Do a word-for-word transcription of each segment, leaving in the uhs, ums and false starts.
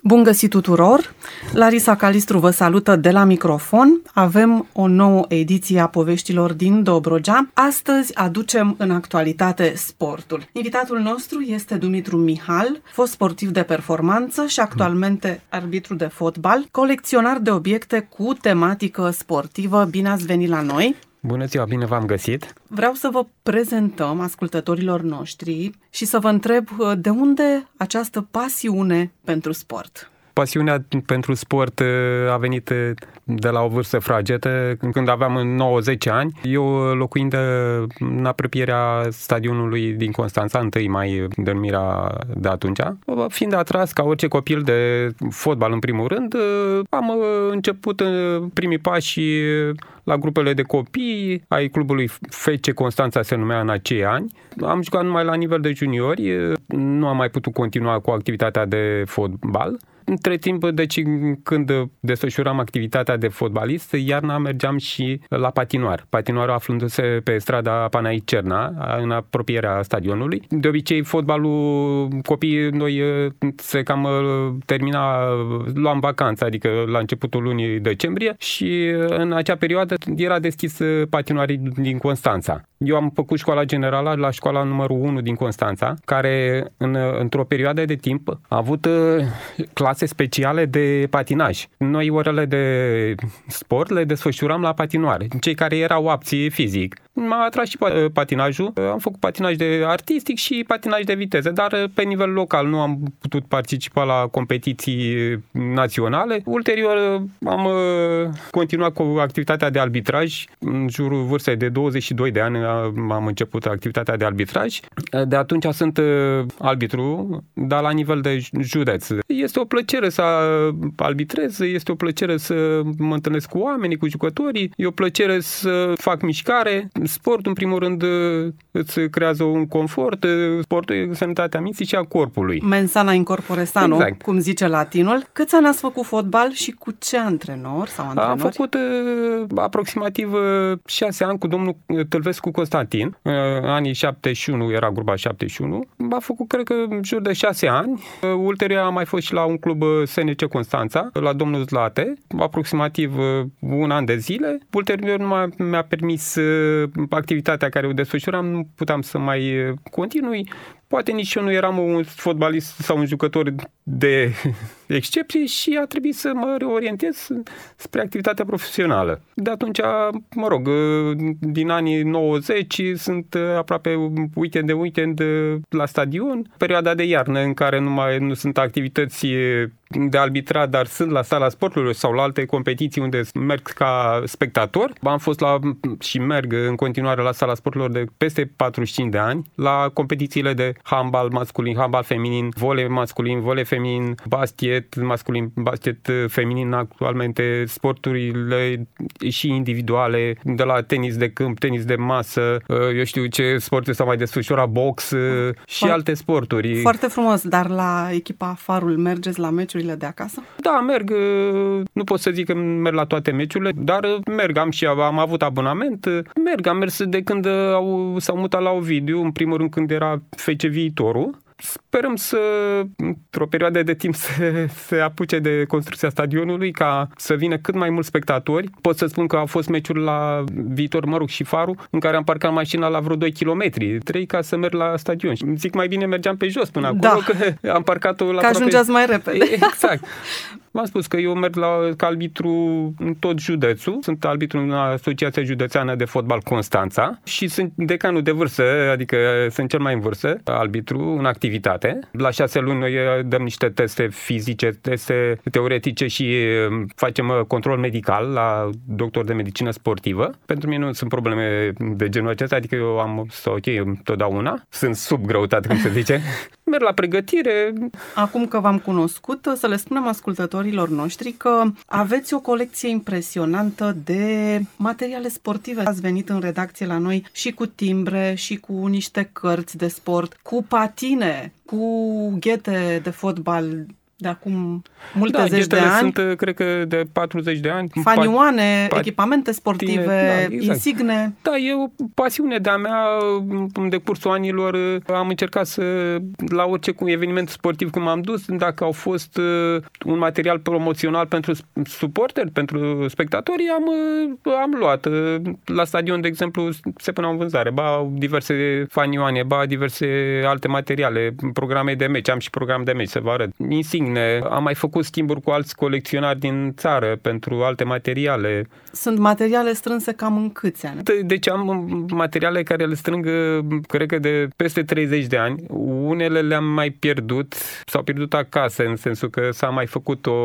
Bun găsit tuturor! Larisa Calistru vă salută de la microfon. Avem o nouă ediție a Poveștilor din Dobrogea. Astăzi aducem în actualitate sportul. Invitatul nostru este Dumitru Mihal, fost sportiv de performanță și actualmente arbitru de fotbal, colecționar de obiecte cu tematică sportivă. Bine ați venit la noi! Bună ziua, bine v-am găsit! Vreau să vă prezentăm ascultătorilor noștri și să vă întreb de unde această pasiune pentru sport. Pasiunea pentru sport a venit de la o vârstă fragedă, când aveam nouă zece ani. Eu locuind în apropierea stadionului din Constanța, întâi mai denumirea de atunci, fiind atras ca orice copil de fotbal în primul rând, am început primii pași la grupele de copii ai clubului F C Constanța, se numea în acei ani. Am jucat numai la nivel de juniori, nu am mai putut continua cu activitatea de fotbal. Între timp, deci când desfășuram activitatea de fotbalist, iarna mergeam și la patinoar. Patinoarul aflându-se pe strada Panai Cerna, în apropierea stadionului. De obicei, fotbalul, copiii, noi se cam termina, luam vacanță, adică la începutul lunii decembrie, și în acea perioadă era deschis patinoarii din Constanța. Eu am făcut școala generală la școala numărul unu din Constanța, care în, într-o perioadă de timp a avut clase speciale de patinaj. Noi orele de sport le desfășuram la patinoare. Cei care erau apți fizic. M-a atras și patinajul. Am făcut patinaj de artistic și patinaj de viteză, dar pe nivel local nu am putut participa la competiții naționale. Ulterior am continuat cu activitatea de arbitraj. În jurul vârstei de douăzeci și doi de ani am început activitatea de arbitraj. De atunci sunt arbitru, dar la nivel de județ. Este o plăcere să arbitrez, este o plăcere să mă întâlnesc cu oamenii, cu jucătorii, e o plăcere să fac mișcare. Sportul, în primul rând, îți creează un confort. Sportul e sănătatea minții și a corpului. Mens sana in corpore sano, exact, cum zice latinul. Câți ani ați făcut fotbal și cu ce antrenor sau antrenori? Am făcut uh, aproximativ uh, șase ani cu domnul Tâlvescu Constantin. Uh, anii șaptezeci și unu, era grupa șaptezeci și unu. A făcut, cred că, în jur de șase ani. Uh, ulterior am mai fost și la un club S N C Constanța, la domnul Zlate, aproximativ uh, un an de zile. Ulterior nu m-a, mi-a permis uh, activitatea care o desfășuram, nu puteam să mai continui. Poate nici eu nu eram un fotbalist sau un jucător de excepție și a trebuit să mă reorientez spre activitatea profesională. De atunci, mă rog, din anii nouăzeci sunt aproape weekend de weekend la stadion. Perioada de iarnă în care nu mai nu sunt activități de arbitrat, dar sunt la sala sporturilor sau la alte competiții unde merg ca spectator. Am fost la și merg în continuare la sala sporturilor de peste patruzeci și cinci de ani, la competițiile de handbal masculin, handbal feminin, volei masculin, volei feminin, basket masculin, basket feminin, actualmente sporturile și individuale, de la tenis de câmp, tenis de masă, eu știu ce sporturi s-au mai desfășurat, box și Foarte, alte sporturi. Foarte frumos, dar la echipa Farul mergeți la meciuri de acasă? Da, merg. Nu pot să zic că merg la toate meciurile, dar merg. Am și am avut abonament. Merg. Am mers de când au, s-au mutat la Ovidiu, în primul rând când era F C Viitorul. Sperăm să, într-o perioadă de timp, să se apuce de construcția stadionului, ca să vină cât mai mulți spectatori. Pot să spun că au fost meciuri la Viitor, mă rog, și Farul, în care am parcat mașina la vreo doi kilometri, trei, ca să merg la stadion. Și zic, mai bine mergeam pe jos până acolo, da, că am parcat-o la că aproape... ajungeați mai repede. Exact. V-am spus că eu merg la, ca arbitru în tot județul. Sunt arbitru în Asociația Județeană de Fotbal Constanța și sunt decanul de vârstă, adică sunt cel mai în vârstă, arbitru în activitate. La șase luni noi dăm niște teste fizice, teste teoretice și facem control medical la doctor de medicină sportivă. Pentru mine nu sunt probleme de genul acesta, adică eu am să ok întotdeauna. Sunt sub greutate, cum se zice. Merg la pregătire. Acum că v-am cunoscut, să le spunem ascultătorilor noștri că aveți o colecție impresionantă de materiale sportive. Ați venit în redacție la noi și cu timbre, și cu niște cărți de sport, cu patine, cu ghete de fotbal de acum multe da, zeci de ani. sunt, cred că, de patruzeci de ani. Fanioane, pa- echipamente sportive, da, exact. insigne. Da, e o pasiune de-a mea. În decursul anilor am încercat să, la orice eveniment sportiv cum am dus, dacă au fost un material promoțional pentru suporteri, pentru spectatori, am, am luat. La stadion, de exemplu, se puneau în vânzare, ba diverse fanioane, ba diverse alte materiale, programe de meci, am și program de meci, să vă arăt. Insigne, am mai făcut schimburi cu alți colecționari din țară pentru alte materiale. Sunt materiale strânse cam în câți ani? Deci am materiale care le strâng, cred că de peste treizeci de ani. Unele le-am mai pierdut, s-au pierdut acasă, în sensul că s-a mai făcut o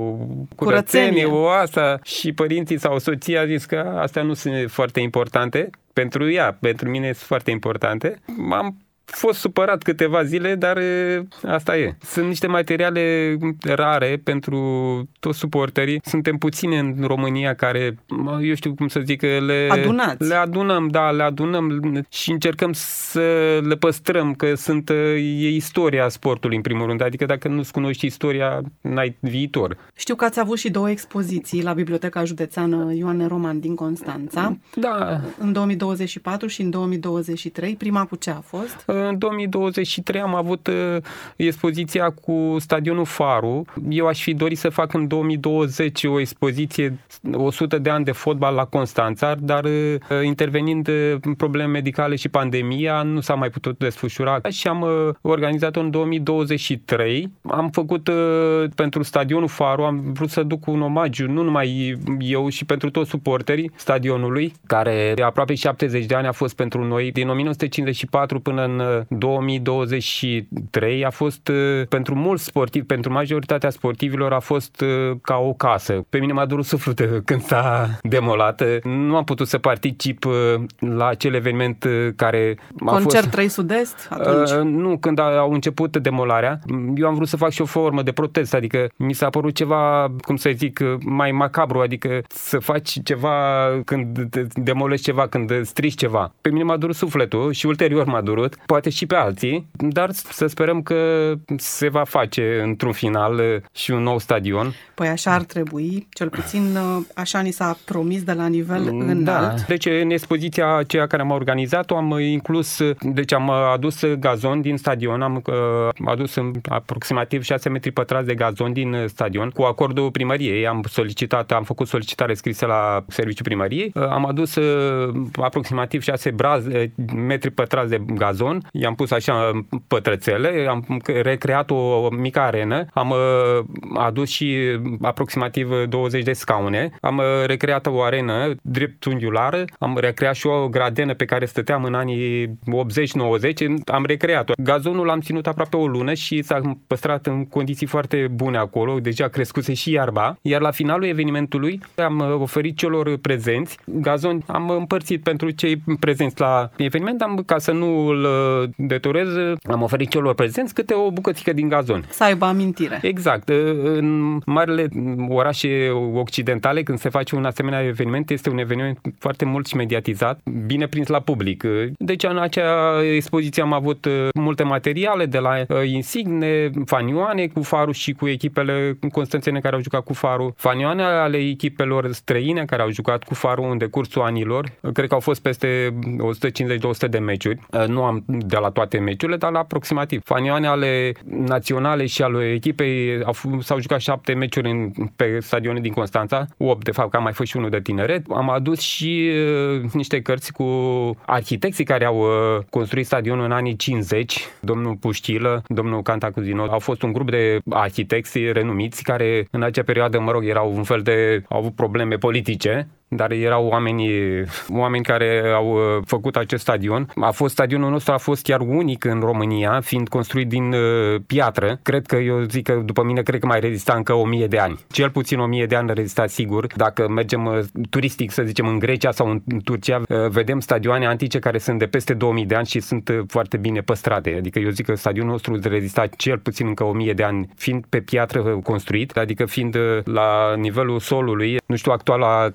curățenie, o asta, și părinții sau soția a zis că astea nu sunt foarte importante. Pentru ea, pentru mine sunt foarte importante. Am fost supărat câteva zile, dar asta e. Sunt niște materiale rare pentru toți suporterii. Suntem puțini în România care, eu știu cum să zic, le, Adunați. le adunăm, da, le adunăm și încercăm să le păstrăm, că sunt, e istoria sportului în primul rând. Adică dacă nu-ți cunoști istoria, n-ai viitor. Știu că ați avut și două expoziții la Biblioteca Județeană Ioane Roman din Constanța. Da. În două mii douăzeci și patru și în două mii douăzeci și trei. Prima cu ce a fost? În două mii douăzeci și trei am avut uh, expoziția cu stadionul Faru. Eu aș fi dorit să fac în două mii douăzeci o expoziție o sută de ani de fotbal la Constanța, dar uh, intervenind uh, probleme medicale și pandemia, nu s-a mai putut desfășura și am uh, organizat-o în două mii douăzeci și trei. Am făcut uh, pentru stadionul Faru, am vrut să duc un omagiu, nu numai eu, și pentru toți suporterii stadionului, care de aproape șaptezeci de ani a fost pentru noi, din o mie nouă sute cincizeci și patru până în două mii douăzeci și trei, a fost pentru mulți sportivi, pentru majoritatea sportivilor a fost ca o casă. Pe mine m-a durut sufletul când s-a demolat. Nu am putut să particip la acel eveniment care a Concert fost... trei Sud-Est atunci? Uh, nu, când au început demolarea. Eu am vrut să fac și o formă de protest, adică mi s-a părut ceva, cum să zic, mai macabru, adică să faci ceva când demolești ceva, când strici ceva. Pe mine m-a durut sufletul și ulterior m-a durut, poate și pe alții, dar să sperăm că se va face într-un final și un nou stadion. Păi așa ar trebui, cel puțin așa ni s-a promis de la nivel înalt. Da. Deci în expoziția aceea care am organizat-o am inclus, deci am adus gazon din stadion, am adus aproximativ șase metri pătrați de gazon din stadion cu acordul primăriei. Am solicitat, am făcut solicitare scrisă la serviciul primăriei. Am adus aproximativ șase brazi, metri pătrați de gazon. I-am pus așa pătrățele, am recreat o mică arenă, am adus și aproximativ douăzeci de scaune, am recreat o arenă dreptunghiulară, am recreat și o gradenă pe care stăteam în anii optzeci nouăzeci, am recreat-o. Gazonul l-am ținut aproape o lună și s-a păstrat în condiții foarte bune acolo, deja crescuse și iarba, iar la finalul evenimentului am oferit celor prezenți gazon, am împărțit pentru cei prezenți la eveniment, am, ca să nu îl deturez, am oferit celor prezenți câte o bucățică din gazon. Să aibă amintire. Exact. În marile orașe occidentale, când se face un asemenea eveniment, este un eveniment foarte mult și mediatizat, bine prins la public. Deci în acea expoziție am avut multe materiale, de la insigne, fanioane cu Faru și cu echipele constanțene care au jucat cu Faru, fanioane ale echipelor străine care au jucat cu Faru în decursul anilor. Cred că au fost peste o sută cincizeci două sute de meciuri. Nu am de la toate meciurile, dar la aproximativ. Fanioane ale naționale și ale echipei au, s-au jucat șapte meciuri în, pe stadionul din Constanța, opt de fapt, că am mai fost și unul de tineret. Am adus și uh, niște cărți cu arhitecții care au uh, construit stadionul în anii cincizeci, domnul Puștilă, domnul Cantacuzino. Au fost un grup de arhitecți renumiți care în acea perioadă, mă rog, erau un fel de, au avut probleme politice, dar erau oameni, oameni care au făcut acest stadion. A fost stadionul nostru, a fost chiar unic în România, fiind construit din uh, piatră. Cred că, eu zic că după mine, cred că mai rezista încă o mie de ani. Cel puțin o mie de ani rezista sigur. Dacă mergem uh, turistic, să zicem, în Grecia sau în Turcia, uh, vedem stadioane antice care sunt de peste două mii de ani și sunt uh, foarte bine păstrate. Adică eu zic că stadionul nostru rezista cel puțin încă o mie de ani, fiind pe piatră construit, adică fiind uh, la nivelul solului, nu știu actuala care va face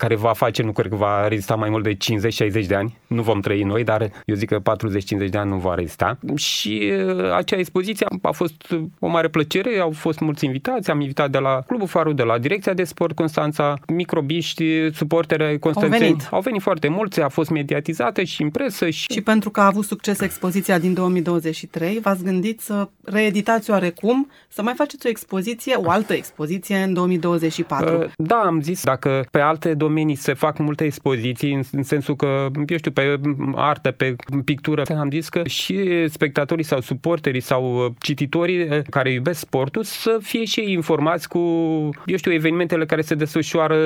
face, nu cred că va rezista mai mult de cincizeci șaizeci de ani. Nu vom trăi noi, dar eu zic că patruzeci cincizeci de ani nu va rezista. Și acea expoziție a fost o mare plăcere, au fost mulți invitați, am invitat de la Clubul Farul, de la Direcția de Sport Constanța, microbiști, suporteri constanțeni. Au venit. Au venit foarte mulți, a fost mediatizată și în presă. Și... și pentru că a avut succes expoziția din două mii douăzeci și trei, v-ați gândit să reeditați oarecum, să mai faceți o expoziție, o altă expoziție în două mii douăzeci și patru. Da, am zis, dacă pe alte domenii se fac multe expoziții, în, în sensul că, eu știu, pe artă, pe pictură, am zis că și spectatorii sau suporterii sau cititorii care iubesc sportul să fie și ei informați cu, eu știu, evenimentele care se desfășoară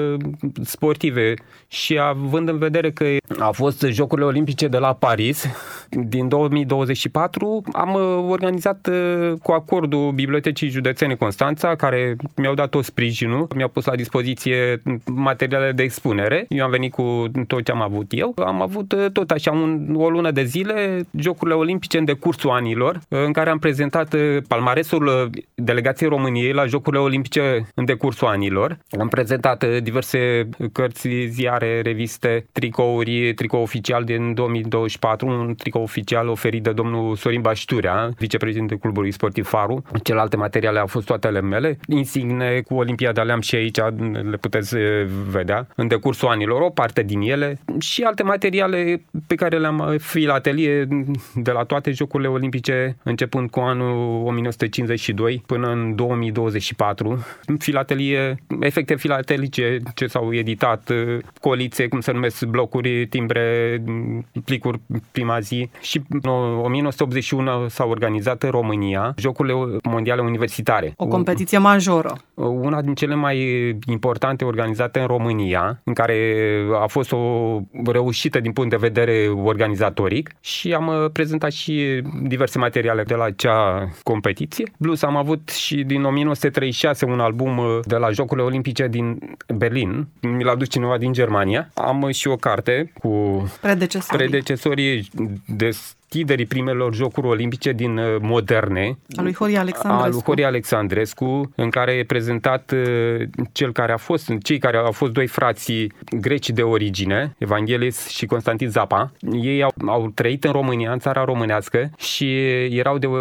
sportive. Și având în vedere că a fost Jocurile Olimpice de la Paris din două mii douăzeci și patru, am organizat cu acordul Bibliotecii Județene Constanța, care mi-au dat tot sprijinul, mi-au pus la dispoziție materiale de expunere. Eu am venit cu tot ce am avut eu. Am avut tot așa un, o lună de zile Jocurile Olimpice în decursul anilor, în care am prezentat palmaresul delegației României la Jocurile Olimpice în decursul anilor. Am prezentat diverse cărți, ziare, reviste, tricouri, tricou oficial din două mii douăzeci și patru, un tricou oficial oferit de domnul Sorin Bașturea, vicepreședinte Clubului Sportiv Faru. Celelalte materiale au fost toate ale mele. Insigne cu Olimpiada le-am și aici, le puteți vedea în decursul anilor, o parte din ele și alte materiale pe care le-am filatelie de la toate Jocurile Olimpice, începând cu anul o mie nouă sute cincizeci și doi până în două mii douăzeci și patru. Filatelie, efecte filatelice ce s-au editat, colițe, cum se numesc, blocuri, timbre, plicuri prima zi. Și în o mie nouă sute optzeci și unu s-au organizat în România Jocurile Mondiale Universitare. O competiție majoră. Una din cele mai importante organizate în România, în care a fost o reușită din punct de vedere organizatoric și am prezentat și diverse materiale de la acea competiție. Plus am avut și din o mie nouă sute treizeci și șase un album de la Jocurile Olimpice din Berlin. Mi l-a dus cineva din Germania. Am și o carte cu predecesorii, predecesorii de deschiderii primelor Jocuri Olimpice din moderne, a lui Horia Alexandrescu. A lui Horia Alexandrescu, în care e prezentat cel care a fost, cei care au fost doi frații greci de origine, Evanghelis și Constantin Zapa. Ei au, au trăit în România, în țara românească și erau de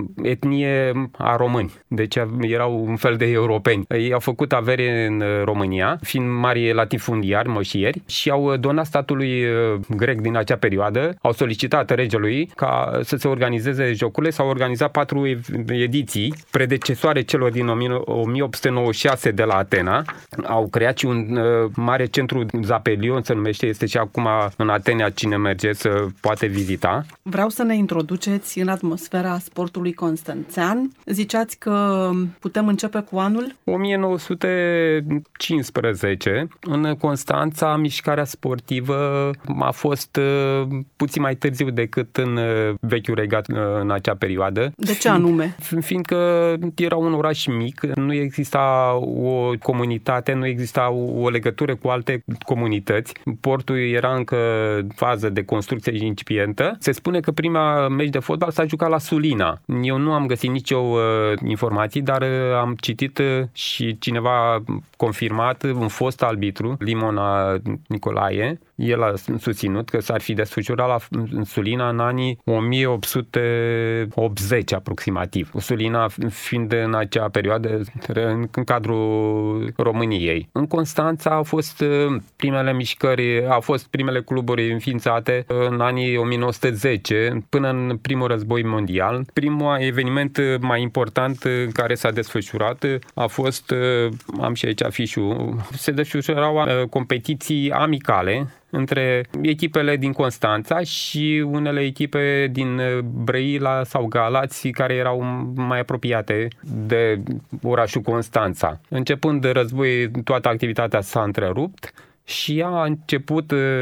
etnie a români, deci erau un fel de europeni. Ei au făcut avere în România, fiind mari latifundiari, mășieri, și au donat statului grec din acea perioadă, au solicitat regelui ca să se organizeze jocurile. S-au organizat patru ediții predecesoare celor din o mie opt sute nouăzeci și șase de la Atena. Au creat și un uh, mare centru Zapelion, se numește, este și acum în Atena, cine merge să poate vizita. Vreau să ne introduceți în atmosfera sportului constanțean. Ziceați că putem începe cu anul? o mie nouă sute cincisprezece. În Constanța, mișcarea sportivă a fost uh, puțin mai târziu decât în vechiul regat în acea perioadă. De ce anume? Fiindcă era un oraș mic, nu exista o comunitate, nu exista o legătură cu alte comunități. Portul era încă în fază de construcție incipientă. Se spune că prima meci de fotbal s-a jucat la Sulina. Eu nu am găsit nicio uh, informații, dar uh, am citit uh, și cineva confirmat, un fost arbitru, Limona Nicolae. El a susținut că s-ar fi desfășurat la Sulina în anii o mie opt sute optzeci aproximativ. Sulina fiind în acea perioadă în cadrul României. În Constanța au fost primele mișcări, au fost primele cluburi înființate în anii o mie nouă sute zece până în primul război mondial. Primul eveniment mai important care s-a desfășurat a fost, am și aici afișul, se desfășurau competiții amicale între echipele din Constanța și unele echipe din Brăila sau Galați care erau mai apropiate de orașul Constanța. Începând de război, toată activitatea s-a întrerupt și a început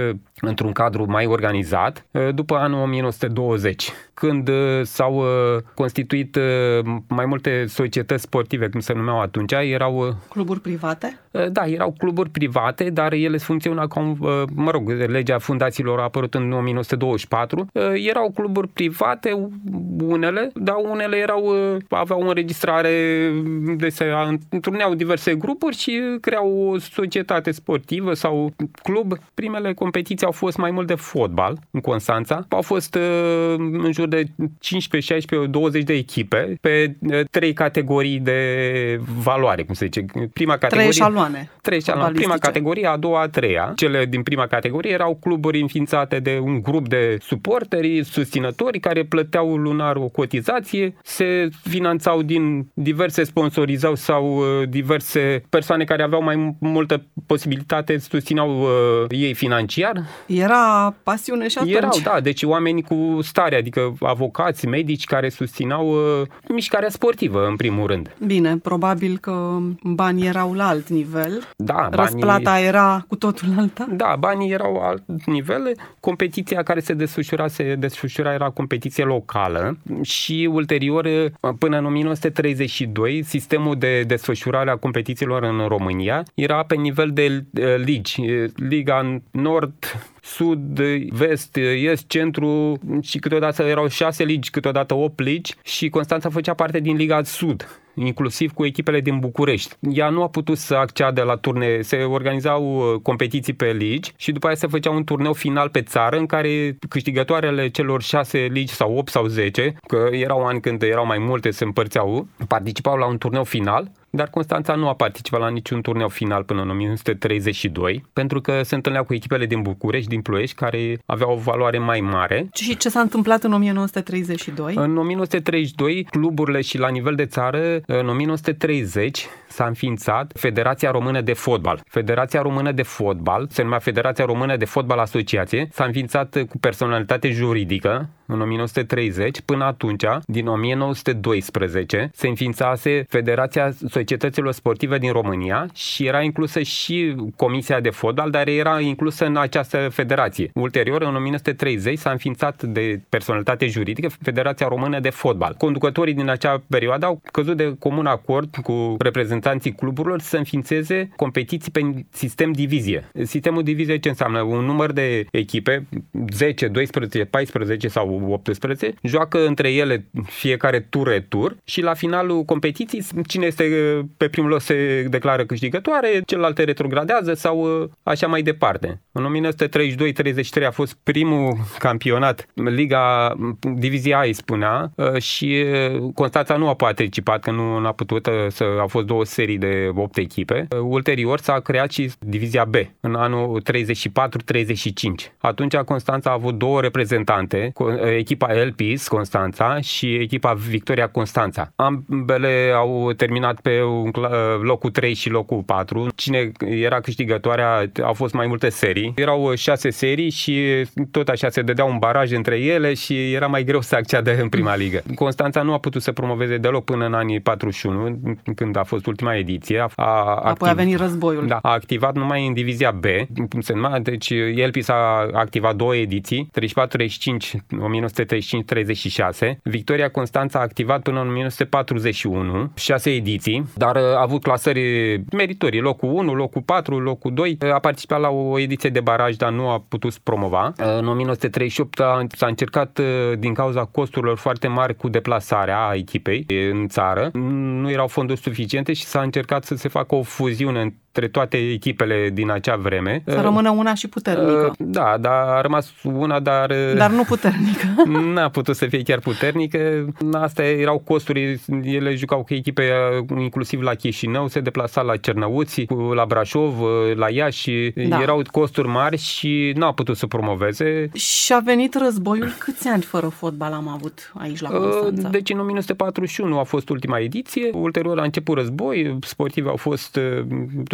într-un cadru mai organizat după anul o mie nouă sute douăzeci, când s-au constituit mai multe societăți sportive, cum se numeau atunci. Erau cluburi private? Da, erau cluburi private, dar ele funcționau ca un, mă rog, legea fundațiilor a apărut în o mie nouă sute douăzeci și patru. Erau cluburi private, unele, dar unele erau, aveau o înregistrare de se întruneau diverse grupuri și creau o societate sportivă sau club. Primele competiții au fost mai mult de fotbal în Constanța. Au fost în jur de cincisprezece, șaisprezece, douăzeci de echipe pe trei categorii de valoare, cum se zice. Prima categorie, trei eșaloane. Trei eșaloane. Prima categorie, a doua, a treia. Cele din prima categorie erau cluburi înființate de un grup de suporteri, susținători care plăteau lunar o cotizație, se finanțau din diverse sponsorizau sau diverse persoane care aveau mai multă posibilitate, susțineau uh, ei financiar. Era pasiune și atunci. Erau, da, deci oameni cu stare, adică avocați, medici care susțineau uh, mișcarea sportivă, în primul rând. Bine, probabil că banii erau la alt nivel. Da, răsplata banii, era cu totul alta. Da, banii erau alt nivel. Competiția care se desfășura, se desfășura era competiție locală și ulterior, până în o mie nouă sute treizeci și doi, sistemul de desfășurare a competițiilor în România era pe nivel de ligi. Liga Nord, Sud, Vest, Est, Centru și câteodată erau șase ligi, câteodată opt ligi și Constanța făcea parte din Liga Sud, inclusiv cu echipele din București. Ea nu a putut să acceadă la turnee, se organizau competiții pe ligi și după aia se făcea un turneu final pe țară în care câștigătoarele celor șase ligi sau opt sau zece, că erau ani când erau mai multe, se împărțeau, participau la un turneu final. Dar Constanța nu a participat la niciun turneu final până în o mie nouă sute treizeci și doi, pentru că se întâlnea cu echipele din București, din Ploiești, care aveau o valoare mai mare. Și ce s-a întâmplat în o mie nouă sute treizeci și doi? În o mie nouă sute treizeci și doi, cluburile și la nivel de țară, în o mie nouă sute treizeci s-a înființat Federația Română de Fotbal. Federația Română de Fotbal, se numea Federația Română de Fotbal Asociație, s-a înființat cu personalitate juridică în o mie nouă sute treizeci. Până atunci, din o mie nouă sute doisprezece, se înființase Federația Societăților Sportive din România și era inclusă și Comisia de Fotbal, dar era inclusă în această federație. Ulterior, în o mie nouă sute treizeci, s-a înființat de personalitate juridică Federația Română de Fotbal. Conducătorii din acea perioadă au căzut de comun acord cu reprezentanții cluburilor să înființeze competiții pe sistem divizie. Sistemul divizie ce înseamnă? Un număr de echipe, zece, doisprezece, paisprezece sau optsprezece, joacă între ele fiecare tur-retur și la finalul competiției cine este pe primul loc se declară câștigătoare, celelalte retrogradează sau așa mai departe. În o mie nouă sute treizeci și doi treizeci și trei a fost primul campionat, Liga Divizia A îi spunea, și Constanța nu a participat, că nu a putut, să au fost două serii de opt echipe. Ulterior s-a creat și Divizia B în anul treizeci și patru treizeci și cinci. Atunci Constanța a avut două reprezentante, echipa El Pis Constanța și echipa Victoria Constanța. Ambele au terminat pe locul trei și locul patru. Cine era câștigătoarea, au fost mai multe serii. Erau șase serii și tot așa se dădea un baraj între ele și era mai greu să acceadă în prima ligă. Constanța nu a putut să promoveze deloc până în anii patruzeci și unu, când a fost ultima ediție. A, a Apoi activ... a venit războiul. Da, a activat numai în Divizia B, cum se numea, deci Elpis a activat două ediții, treizeci și patru treizeci și cinci, o mie nouă sute treizeci și cinci treizeci și șase. Victoria Constanța a activat până în o mie nouă sute patruzeci și unu, șase ediții, dar a avut clasări meritorii, locul unu, locul patru, locul doi. A participat la o ediție de baraj, dar nu a putut promova. În o mie nouă sute treizeci și opt s-a încercat, din cauza costurilor foarte mari cu deplasarea a echipei în țară, nu erau fonduri suficiente și s-a încercat să se facă o fuziune între toate echipele din acea vreme. Să rămână una și puternică. Da, dar a rămas una, dar... Dar nu puternică. N-a putut să fie chiar puternică. Astea erau costuri, ele jucau cu echipe inclusiv la Chișinău, se deplasa la Cernăuți, la Brașov, la Iași, da. Erau costuri mari și n-a putut să promoveze. Și a venit războiul. Câți ani fără fotbal am avut aici la Constanța? Deci în o mie nouă sute patruzeci și unu a fost ultima ediție, ulterior a început război, sportivii au fost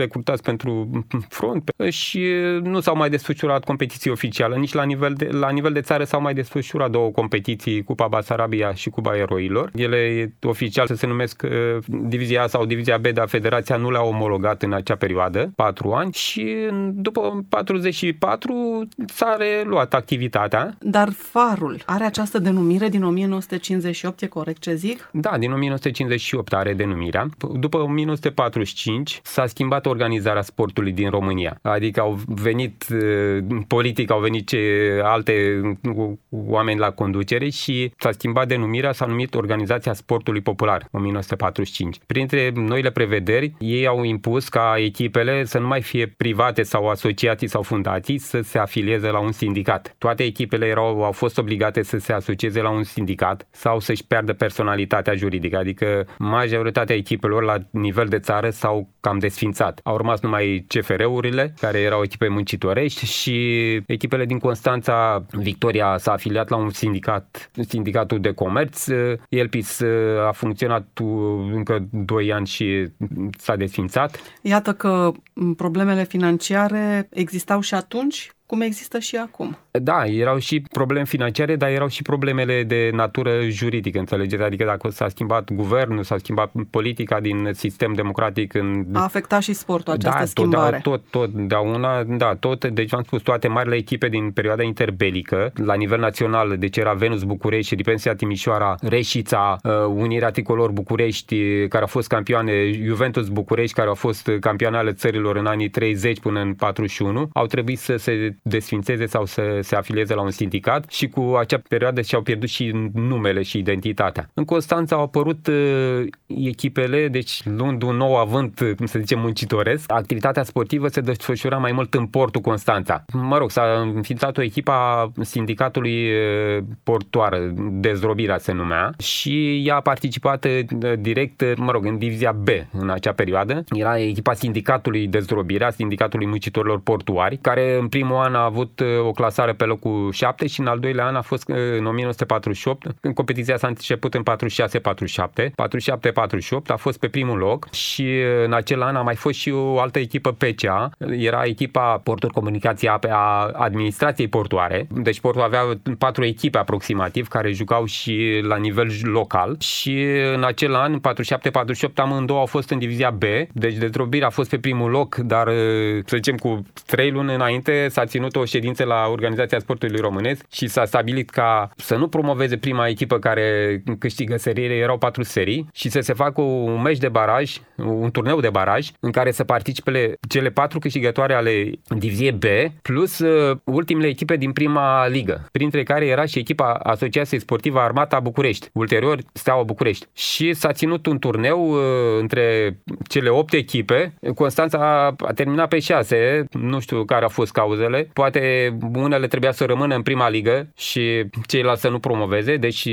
recrutați pentru front și nu s-au mai desfășurat competiții oficiale. Nici la nivel de, la nivel de țară s-au mai desfășurat două competiții, Cupa Basarabia și Cupa Eroilor. Ele oficial să se numesc Divizia A sau Divizia B, dar Federația nu le-a omologat în acea perioadă, patru ani, și după patruzeci și patru s-a reluat activitatea. Dar Farul are această denumire din o mie nouă sute cincizeci și opt, e corect ce zic? Da, din o mie nouă sute cincizeci și opt are denumirea. După o mie nouă sute patruzeci și cinci s-a schimbat organizarea sportului din România. Adică au venit politic, au venit ce alte oameni la conducere și s-a schimbat denumirea, s-a numit Organizația Sportului Popular, o mie nouă sute patruzeci și cinci. Printre noile prevederi, ei au impus ca echipele să nu mai fie private sau asociații sau fundații, să se afilieze la un sindicat. Toate echipele erau, au fost obligate să se asocieze la un sindicat sau să-și piardă personalitatea juridică, adică majoritatea echipelor la nivel de țară s-au cam desfințat. Au rămas numai C F R-urile, care erau echipe muncitorești, și echipele din Constanța. Victoria s-a afiliat la un sindicat, Sindicatul de Comerț. Elpis a funcționat încă doi ani și s-a desfințat. Iată că problemele financiare existau și atunci, cum există și acum. Da, erau și probleme financiare, dar erau și problemele de natură juridică, înțelegeți? Adică dacă s-a schimbat guvernul, s-a schimbat politica din sistem democratic în... A afectat și sportul această da, schimbare. Tot, tot, totdeauna, da, tot, deci am spus, toate marile echipe din perioada interbelică, la nivel național, deci era Venus București, Ripensia Timișoara, Reșița, Unirea Tricolor București, care au fost campioane, Juventus București, care au fost campioane ale țărilor în anii treizeci până în patruzeci și unu, au trebuit să se desfințeze sau să se afilieze la un sindicat și cu acea perioadă și-au pierdut și numele și identitatea. În Constanța au apărut uh, echipele, deci luând un nou avânt, cum să zicem, muncitoresc, activitatea sportivă se desfășura mai mult în portul Constanța. Mă rog, s-a înființat o echipă a sindicatului portoar, Dezrobirea se numea, și ea a participat uh, direct, mă rog, în divizia B în acea perioadă. Era echipa sindicatului Dezrobirea, sindicatului muncitorilor portuari, care în primul an a avut o clasare pe locul șapte și în al doilea an a fost în o mie nouă sute patruzeci și opt. În competiția s-a început în patruzeci și șase patruzeci și șapte. patruzeci și șapte patruzeci și opt a fost pe primul loc și în acel an a mai fost și o altă echipă P C A. Era echipa Porturi Comunicații Ape a administrației portoare. Deci portul avea patru echipe aproximativ care jucau și la nivel local și în acel an, patruzeci și șapte patruzeci și opt, amândouă au fost în divizia B. Deci Dezrobirea a fost pe primul loc, dar să zicem cu trei luni înainte s-a ținut o ședință la Organizația Sportului Românesc și s-a stabilit ca să nu promoveze prima echipă care câștigă seriile, erau patru serii, și să se facă un meci de baraj, un turneu de baraj, în care să participe cele patru câștigătoare ale diviziei B, plus uh, ultimele echipe din prima ligă, printre care era și echipa Asociației Sportivă Armata București, ulterior Steaua București. Și s-a ținut un turneu uh, între cele opt echipe. Constanța a terminat pe șase, nu știu care au fost cauzele, poate unele trebuia să rămână în prima ligă și ceilalți să nu promoveze, deci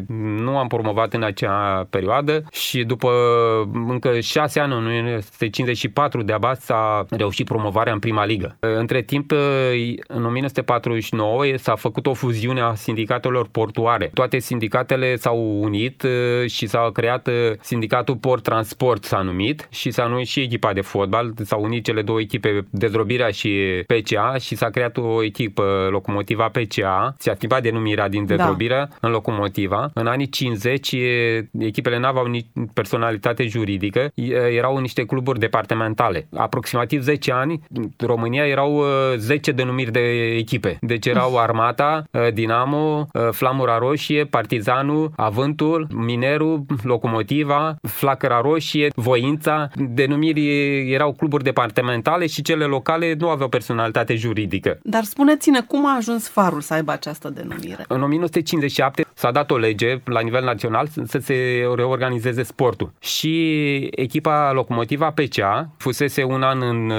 nu am promovat în acea perioadă și după încă șase ani, în o mie nouă sute cincizeci și patru de-abia s-a reușit promovarea în prima ligă. Între timp, în o mie nouă sute patruzeci și nouă s-a făcut o fuziune a sindicatelor portuare. Toate sindicatele s-au unit și s-a creat sindicatul Port Transport, s-a numit, și s-a numit și echipa de fotbal, s-au unit cele două echipe, Dezrobirea și P C A, și s-a creat o echipă, Locomotiva P C A, s-a schimbat denumirea din Dezrobirea da. în Locomotiva. În anii cincizeci echipele n-aveau nici personalitate juridică, erau niște cluburi departamentale. Aproximativ zece ani, România erau zece denumiri de echipe. Deci erau Armata, Dinamo, Flamura Roșie, Partizanul, Avântul, Minerul, Locomotiva, Flacăra Roșie, Voința. Denumiri erau cluburi departamentale și cele locale nu aveau personalitate juridică. Dar spuneți-ne, cum a ajuns Farul să aibă această denumire? În o mie nouă sute cincizeci și șapte s-a dat o lege la nivel național să se reorganizeze sportul. Și echipa Locomotiva P C A fusese un an în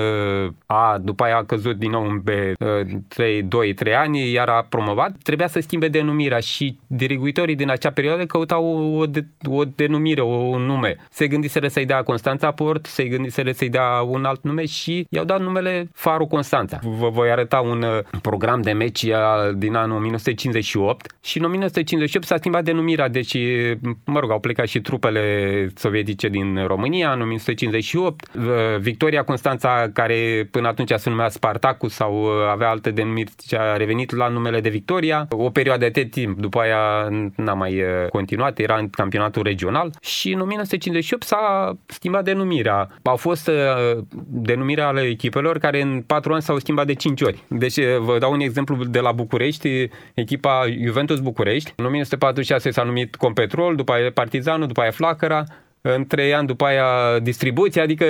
A, după aia a căzut din nou în B, trei, doi trei ani, iar a promovat. Trebuia să schimbe denumirea și diriguitorii din acea perioadă căutau o, de, o denumire, o, un nume. Se gândiseră să-i dea Constanța Port, se gândiseră să-i dea un alt nume și i-au dat numele Farul Constanța. Vă voi voi arăta un program de meci din anul o mie nouă sute cincizeci și opt și în o mie nouă sute cincizeci și opt s-a schimbat denumirea, deci, mă rog, au plecat și trupele sovietice din România în o mie nouă sute cincizeci și opt. Victoria Constanța, care până atunci se numea Spartacus sau avea alte denumiri, a revenit la numele de Victoria. O perioadă de timp, după aia n-a mai continuat, era în campionatul regional și în o mie nouă sute cincizeci și opt s-a schimbat denumirea. Au fost denumirea ale echipelor care în patru ani s-au schimbat de cinci ori. Deci vă dau un exemplu de la București, echipa Juventus București. În o mie nouă sute patruzeci și șase s-a numit Competrol, după aia Partizanul, după aia Flacăra. În trei ani după aia distribuția, adică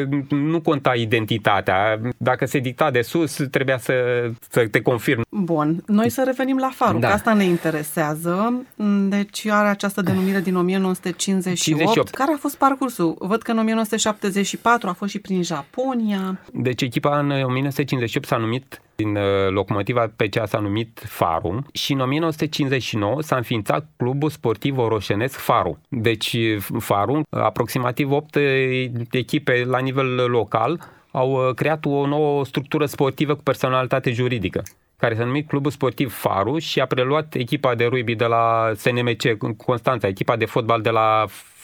nu conta identitatea. Dacă se dicta de sus, trebuia să, să te confirmi. Bun, noi să revenim la Faru, da. Că asta ne interesează. Deci are această denumire din o mie nouă sute cincizeci și opt. cincizeci și opt. Care a fost parcursul? Văd că în o mie nouă sute șaptezeci și patru a fost și prin Japonia. Deci echipa în o mie nouă sute cincizeci și opt s-a numit, din locomotiva P C A s-a numit Faru și în o mie nouă sute cincizeci și nouă s-a înființat Clubul Sportiv Oroșenesc Faru. Deci Faru, aproximativ opt echipe la nivel local, au creat o nouă structură sportivă cu personalitate juridică, care s-a numit Clubul Sportiv Faru și a preluat echipa de rugby de la S N M C Constanța, echipa de fotbal de la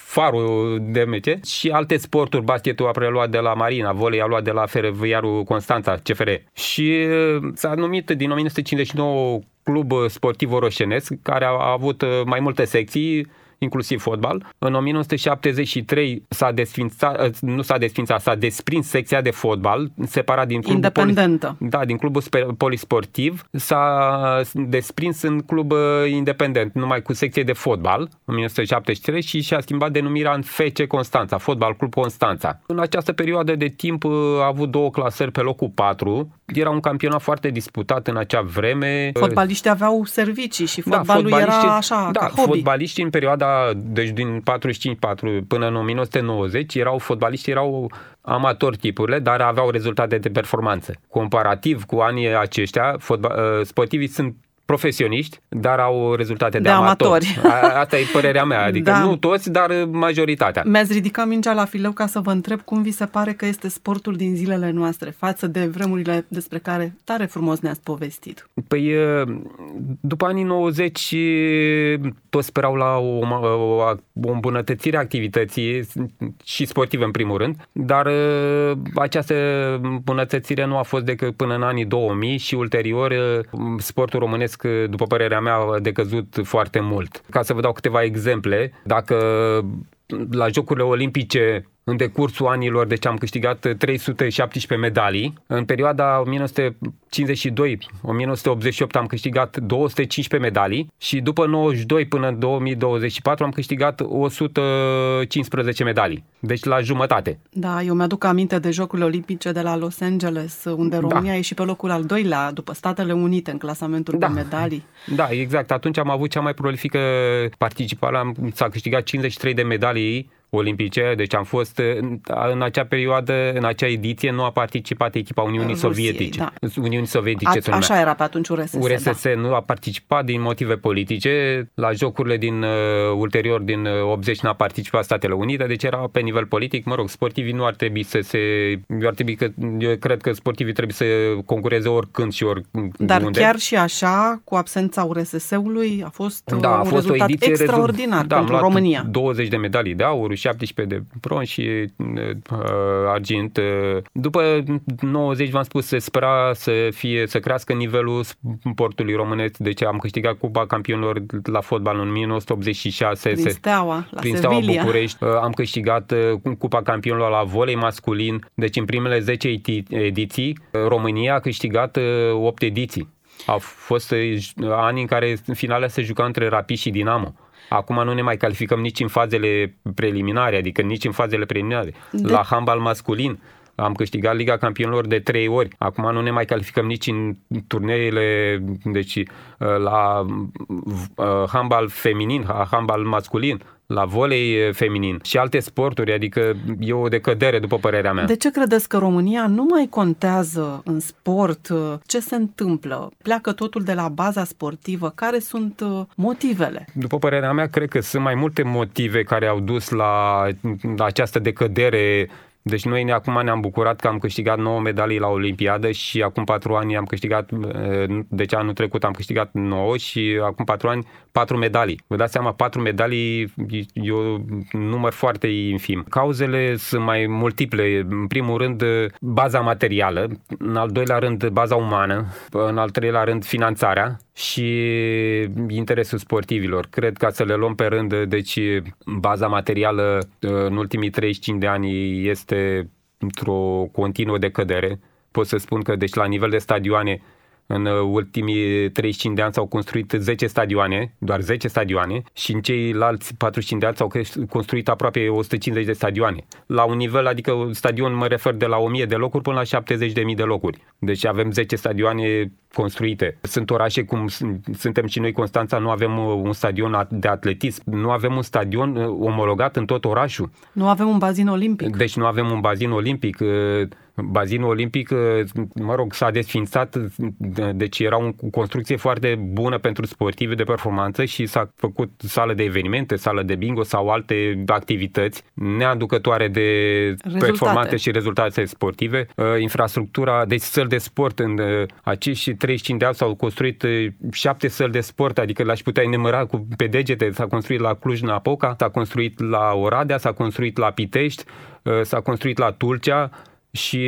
Faru D M C și alte sporturi. Basketul a preluat de la Marina, volei a luat de la Fereviarul Constanța, C F R. Și s-a numit din o mie nouă sute cincizeci și nouă Club Sportiv Oroșenesc, care a avut mai multe secții, inclusiv fotbal. În o mie nouă sute șaptezeci și trei s-a desfințat, nu s-a desfințat, s-a desprins secția de fotbal, separat din clubul independentă. Poli, da, din clubul polisportiv, s-a desprins în club independent, numai cu secție de fotbal, în o mie nouă sute șaptezeci și trei, și și-a schimbat denumirea în F C Constanța, Fotbal Club Constanța. În această perioadă de timp a avut două clasări pe locul patru. Era un campionat foarte disputat în acea vreme. Fotbaliștii aveau servicii și fotbalul da, era așa, da, ca hobby. Fotbaliștii în perioada, deci din patruzeci și cinci patru până în o mie nouă sute nouăzeci, erau fotbaliștii, erau amatori tipurile, dar aveau rezultate de performanță. Comparativ cu anii aceștia, fotbal, sportivii sunt profesioniști, dar au rezultate de, de amatori. amatori. Asta e părerea mea, adică da. Nu toți, dar majoritatea. Mi-ați ridicat mingea la fileu ca să vă întreb cum vi se pare că este sportul din zilele noastre față de vremurile despre care tare frumos ne-ați povestit. Păi, după anii nouăzeci, toți sperau la o, o, o îmbunătățire a activității și sportive în primul rând, dar această îmbunătățire nu a fost decât până în anii două mii și ulterior sportul românesc, după părerea mea, a decăzut foarte mult. Ca să vă dau câteva exemple, dacă la Jocurile Olimpice, în decursul anilor, deci am câștigat trei sute șaptesprezece medalii. În perioada o mie nouă sute cincizeci și doi - o mie nouă sute optzeci și opt am câștigat două sute cincisprezece medalii și după nouăzeci și doi până în două mii douăzeci și patru am câștigat o sută cincisprezece medalii. Deci la jumătate. Da, eu mi-aduc aminte de Jocurile Olimpice de la Los Angeles, unde România da. a ieșit pe locul al doilea după Statele Unite în clasamentul da. de medalii. Da, exact. Atunci am avut cea mai prolifică participare. Am, s-a câștigat cincizeci și trei de medalii olimpice, deci am fost în acea perioadă, în acea ediție, nu a participat echipa Uniunii Rusiei, Sovietice. Da. Uniunii Sovietice a, așa era pe atunci U R S S. U R S S da. Nu a participat din motive politice. La jocurile din uh, ulterior din optzeci n-a participat Statele Unite, deci era pe nivel politic. Mă rog, sportivii nu ar trebui să se... Eu, ar trebui că, eu cred că sportivii trebuie să concureze oricând și oricunde. Dar chiar și așa, cu absența U R S S-ului, a fost da, a un fost rezultat o extraordinar da, pentru România. douăzeci de medalii de aur, șaptesprezece de bronz și uh, argint. După nouăzeci, v-am spus, se spera să fie, să crească nivelul sportului românesc, deci am câștigat Cupa Campionilor la fotbal în o mie nouă sute optzeci și șase. Prin Steaua, la prin Sevilla. Steaua București. Am câștigat Cupa Campionilor la volei masculin, deci în primele zece ediții România a câștigat opt ediții. Au fost ani în care finalele se juca între Rapid și Dinamo. Acum nu ne mai calificăm nici în fazele preliminare, adică nici în fazele preliminare. De... La handbal masculin am câștigat Liga Campionilor de trei ori. Acum nu ne mai calificăm nici în turneile, deci la handbal feminin, handbal masculin, la volei feminin și alte sporturi, adică e o decădere după părerea mea. De ce credeți că România nu mai contează în sport? Ce se întâmplă? Pleacă totul de la baza sportivă? Care sunt motivele? După părerea mea, cred că sunt mai multe motive care au dus la această decădere Deci noi acum ne-am bucurat că am câștigat nouă medalii la Olimpiadă și acum patru ani am câștigat, deci anul trecut am câștigat nouă și acum patru ani patru medalii. Vă dați seama, patru medalii e un număr foarte infim. Cauzele sunt mai multiple. În primul rând, baza materială, în al doilea rând, baza umană, în al treilea rând, finanțarea și interesul sportivilor. Cred că să le luăm pe rând, deci baza materială în ultimii treizeci și cinci de ani este într-o continuă decădere. Pot să spun că deci la nivel de stadioane în ultimii treizeci și cinci de ani s-au construit zece stadioane, doar zece stadioane, și în ceilalți patruzeci și cinci de ani s-au construit aproape o sută cincizeci de stadioane. La un nivel, adică stadion mă refer de la o mie de locuri până la șaptezeci de mii de locuri. Deci avem zece stadioane construite. Sunt orașe cum suntem și noi, Constanța, nu avem un stadion de atletism, nu avem un stadion omologat în tot orașul. Nu avem un bazin olimpic. Deci nu avem un bazin olimpic. Bazinul olimpic, mă rog, s-a desfințat, deci era o construcție foarte bună pentru sportivi de performanță și s-a făcut sală de evenimente, sală de bingo sau alte activități neaducătoare de rezultate. Performanțe și rezultate sportive. Infrastructura, deci săli de sport, în acești treizeci și cinci de ani s-au construit șapte săli de sport, adică le-aș putea enumera cu pe degete. S-a construit la Cluj-Napoca, s-a construit la Oradea, s-a construit la Pitești, s-a construit la Tulcea, și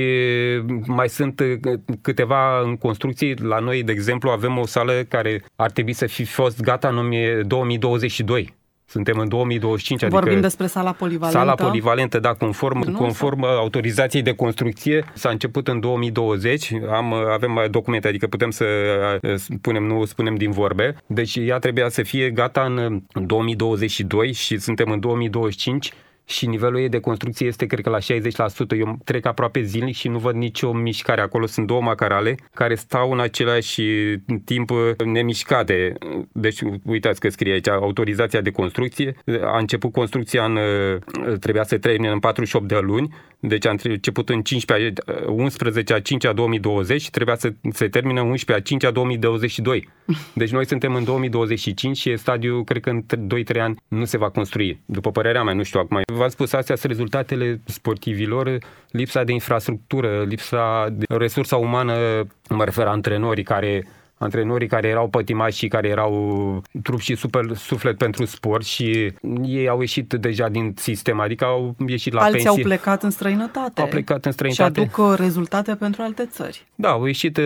mai sunt câteva în construcții. La noi, de exemplu, avem o sală care ar trebui să fi fost gata în două mii douăzeci și doi. Suntem în două mii douăzeci și cinci, adică vorbim despre sala polivalentă. Sala polivalentă, da, conform, conform autorizației de construcție, s-a început în două mii douăzeci. Am, avem documente, adică putem să spunem, nu spunem din vorbe. Deci ea trebuia să fie gata în două mii douăzeci și doi și suntem în două mii douăzeci și cinci. Și nivelul ei de construcție este, cred că, la șaizeci la sută. Eu trec aproape zilnic și nu văd nicio mișcare. Acolo sunt două macarale care stau în același timp nemișcate. Deci, uitați că scrie aici, autorizația de construcție. A început construcția în, trebuia să termine în patruzeci și opt de luni. Deci a început în cincisprezece, unsprezece a cincea două mii douăzeci și trebuia să se termine în unsprezece a cincea două mii douăzeci și doi. Deci noi suntem în două mii douăzeci și cinci și stadiul, cred că în doi trei ani nu se va construi. După părerea mea, nu știu acum. V-am spus, astea sunt rezultatele sportivilor, lipsa de infrastructură, lipsa de resursa umană, mă refer antrenorii care Antrenorii care erau pătimași și care erau trup și super suflet pentru sport și ei au ieșit deja din sistem, adică au ieșit la Alții pensie. Alții au plecat în străinătate. Au plecat în străinătate. Și aduc rezultate pentru alte țări. Da, au ieșit,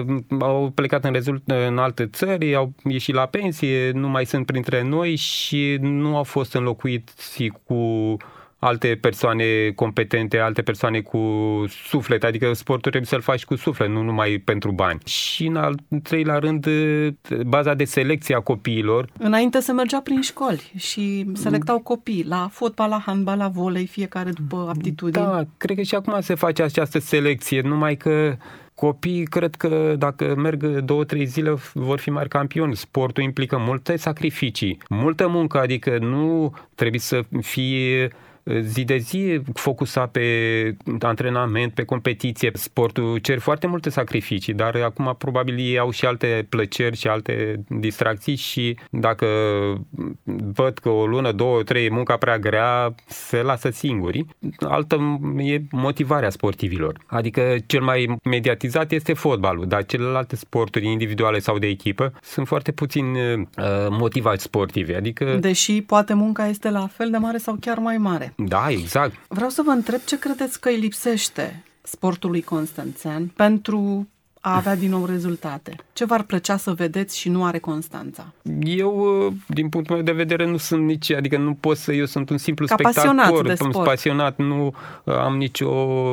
au plecat în, rezult, în alte țări, au ieșit la pensie, nu mai sunt printre noi și nu au fost înlocuiți cu alte persoane competente, alte persoane cu suflet, adică sportul trebuie să-l faci cu suflet, nu numai pentru bani. Și în al treilea rând, baza de selecție a copiilor. Înainte se mergea prin școli și selectau copii la fotbal, la handbal, la volei, fiecare după aptitudini. Da, cred că și acum se face această selecție, numai că copiii, cred că dacă merg două, trei zile vor fi mari campioni. Sportul implică multe sacrificii, multă muncă, adică nu trebuie să fie zi de zi focusat pe antrenament, pe competiție. Sportul cer foarte multe sacrificii, dar acum probabil ei au și alte plăceri și alte distracții și dacă văd că o lună, două, trei, munca prea grea, se lasă singuri. Altă e motivarea sportivilor. Adică cel mai mediatizat este fotbalul, dar celelalte sporturi individuale sau de echipă sunt foarte puțin uh, motivați sportivi. Adică... Deși poate munca este la fel de mare sau chiar mai mare. Da, exact. Vreau să vă întreb ce credeți că îi lipsește sportului constanțean pentru a avea din nou rezultate. Ce v-ar plăcea să vedeți și nu are Constanța? Eu, din punctul meu de vedere, nu sunt nici, adică nu pot să, eu sunt un simplu Ca spectator, sunt pasionat, nu am nicio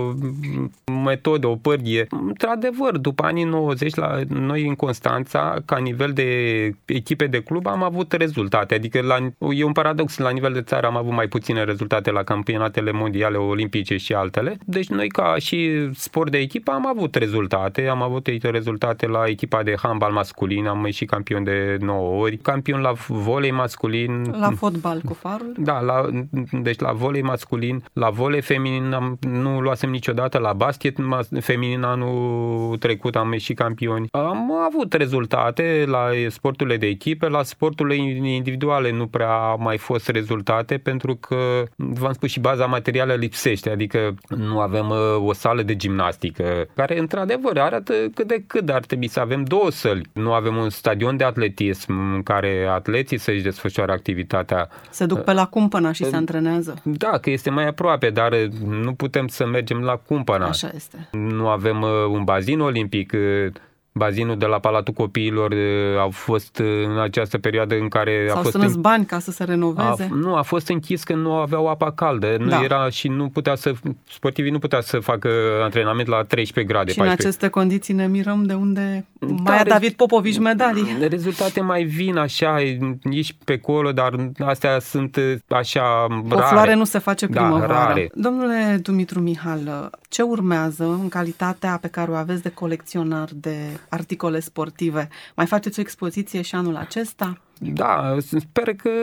metodă, o pârghie. Într-adevăr, după anii nouăzeci, la noi în Constanța, ca nivel de echipe de club, am avut rezultate. Adică la, e un paradox, la nivel de țară am avut mai puține rezultate la campionatele mondiale, olimpice și altele. Deci noi, ca și sport de echipă, am avut rezultate, am avut avut rezultate la echipa de handbal masculin, am ieșit campion de nouă ori, campion la volei masculin. La fotbal cu Farul? Da, la, deci la volei masculin, la volei feminin am, nu luasem niciodată, la basket feminin anul trecut am ieșit campioni. Am avut rezultate la sporturile de echipe, la sporturile individuale nu prea au mai fost rezultate pentru că, v-am spus, și baza materială lipsește, adică nu avem o sală de gimnastică, care într-adevăr arată cât de cât, ar trebui să avem două săli. Nu avem un stadion de atletism în care atleții să-și desfășoare activitatea. Se duc pe la Cumpăna și se antrenează. Da, că este mai aproape, dar nu putem să mergem la Cumpăna. Așa este. Nu avem un bazin olimpic. Bazinul de la Palatul Copiilor au fost în această perioadă în care S-au a fost strâns în... bani ca să se renoveze. A, nu, a fost închis că nu aveau apa caldă. Nu da. era și nu putea să sportivii nu putea să facă antrenament la treisprezece grade. Și paisprezece. În aceste condiții ne mirăm de unde da, mai ia David Popovici medalii. Rezultate mai vin așa, nici pe acolo, dar astea sunt așa rare. O floare nu se face primăvară. Da, rare. Domnule Dumitru Mihal, ce urmează în calitatea pe care o aveți de colecționar de articole sportive? Mai faceți o expoziție și anul acesta? Da, sper că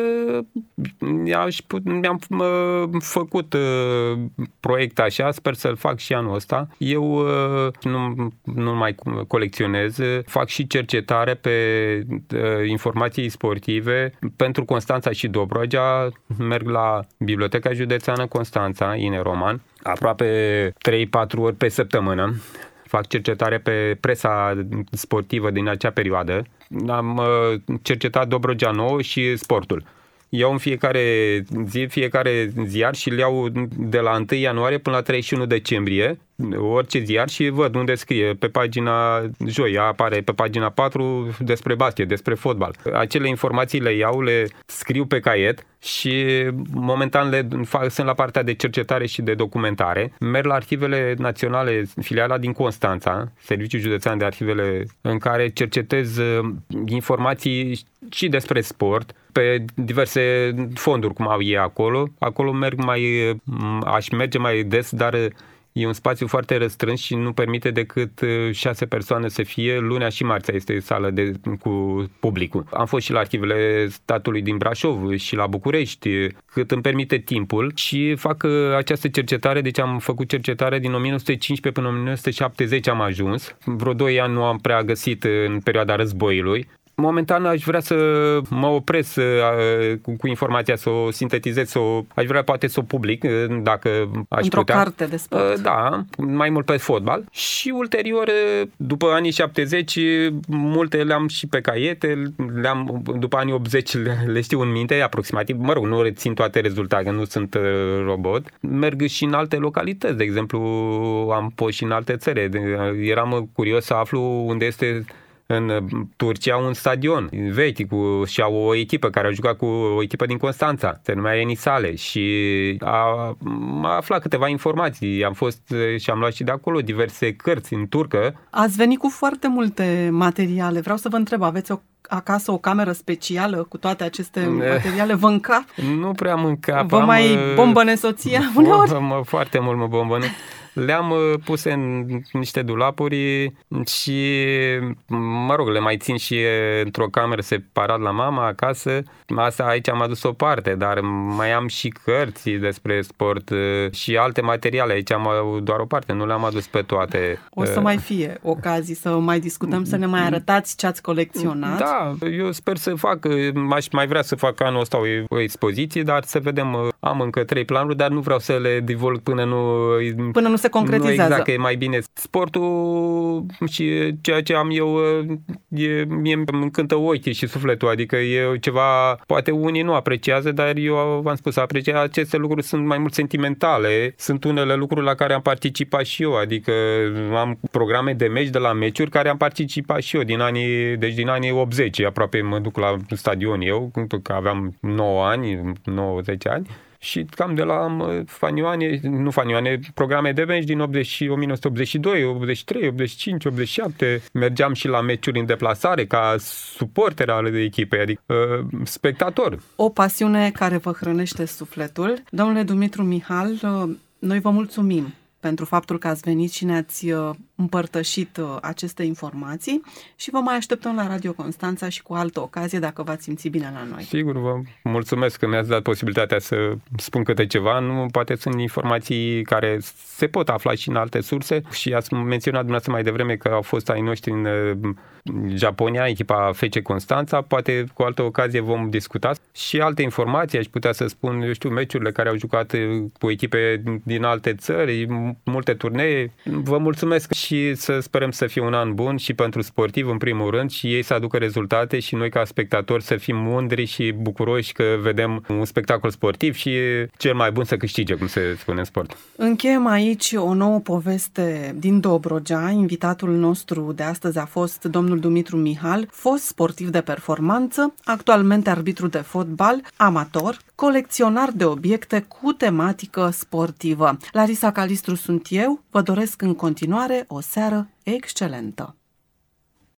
mi-am făcut proiect așa, sper să-l fac și anul ăsta. Eu nu, nu mai colecționez, fac și cercetare pe informații sportive pentru Constanța și Dobrogea. Merg la Biblioteca Județeană Constanța, Ine Roman, aproape trei patru ori pe săptămână. Fac cercetare pe presa sportivă din acea perioadă. Am cercetat Dobrogea Nouă și sportul. Iau în fiecare zi, fiecare ziar și le iau de la întâi ianuarie până la treizeci și unu decembrie, orice ziar, și văd unde scrie. Pe pagina joi apare pe pagina patru despre basket, despre fotbal. Acele informații le iau, le scriu pe caiet și momentan le fac, sunt la partea de cercetare și de documentare. Merg la Arhivele Naționale, filiala din Constanța, Serviciul Județean de Arhivele, în care cercetez informații și despre sport, pe diverse fonduri, cum au ei acolo. Acolo merg mai, aș merge mai des, dar e un spațiu foarte restrâns și nu permite decât șase persoane să fie. Lunea și marțea este sală de, cu publicul. Am fost și la Arhivele Statului din Brașov și la București, cât îmi permite timpul, și fac această cercetare. Deci am făcut cercetare din nouăsprezece cincisprezece până în nouăsprezece șaptezeci am ajuns. Vreo doi ani nu am prea găsit în perioada războiului. Momentan aș vrea să mă opresc cu, cu informația, să o sintetizez, să o, aș vrea poate să o public, dacă aș Într-o putea. carte de sport. Da, mai mult pe fotbal. Și ulterior, după anii șaptezeci, multe le-am și pe caiete, le-am, după anii optzeci le, le știu în minte, aproximativ. Mă rog, nu rețin toate rezultatele, nu sunt robot. Merg și în alte localități, de exemplu, am fost și în alte țări. Eram curios să aflu unde este în Turcia un stadion vechi cu, și au o echipă care a jucat cu o echipă din Constanța, se numea Enisale, și a, a aflat câteva informații. Am fost și am luat și de acolo diverse cărți în turcă. Ați venit cu foarte multe materiale. Vreau să vă întreb, aveți o acasă o cameră specială cu toate aceste materiale? Vă încap? Nu prea mă încap. Vă mai bombăne soția uneori? Mă, foarte mult mă bombăne. Le-am puse în niște dulapuri și, mă rog, le mai țin și într-o cameră separat la mama acasă. Asta aici am adus o parte, dar mai am și cărți despre sport și alte materiale. Aici am doar o parte, nu le-am adus pe toate. O să mai fie ocazii să mai discutăm, să ne mai arătați ce ați colecționat. Da, eu sper să fac, aș mai vrea să fac anul ăsta o, o expoziție, dar să vedem, am încă trei planuri, dar nu vreau să le divulg până nu... Până nu se concretizează. Nu, exact, că e mai bine. Sportul și ceea ce am eu, e, mie îmi încântă ochii și sufletul, adică e ceva, poate unii nu apreciază, dar eu v-am spus, apreciez aceste lucruri, sunt mai mult sentimentale, sunt unele lucruri la care am participat și eu, adică am programe de meci de la meciuri care am participat și eu din anii, deci din anii optzeci, aproape mă duc la stadion eu, că aveam nouă ani, nouă zece ani. Și cam de la fanioane, nu fanioane, programe de meci din optzeci, o mie nouă sute optzeci și doi, optzeci și trei, optzeci și cinci, optzeci și șapte. Mergeam și la meciuri în deplasare ca suporter ale echipei, adică uh, spectator. O pasiune care vă hrănește sufletul. Domnule Dumitru Mihal, noi vă mulțumim pentru faptul că ați venit și ne-ați împărtășit aceste informații și vă mai așteptăm la Radio Constanța și cu altă ocazie dacă v-ați simți bine la noi. Sigur, vă mulțumesc că mi-ați dat posibilitatea să spun câte ceva. Nu, poate sunt informații care se pot afla și în alte surse și ați menționat dumneavoastră mai devreme că au fost ai noștri în Japonia, echipa F C Constanța. Poate cu altă ocazie vom discuta și alte informații, aș putea să spun, eu știu, meciurile care au jucat cu echipe din alte țări, multe turnee. Vă mulțumesc și să sperăm să fie un an bun și pentru sportiv în primul rând și ei să aducă rezultate și noi ca spectatori să fim mândri și bucuroși că vedem un spectacol sportiv și cel mai bun să câștige, cum se spune în sport. Încheiem aici o nouă poveste din Dobrogea. Invitatul nostru de astăzi a fost domnul Dumitru Mihal, fost sportiv de performanță, actualmente arbitru de fotbal, amator, colecționar de obiecte cu tematică sportivă. Larisa Calistru sunt eu, vă doresc în continuare o seară excelentă.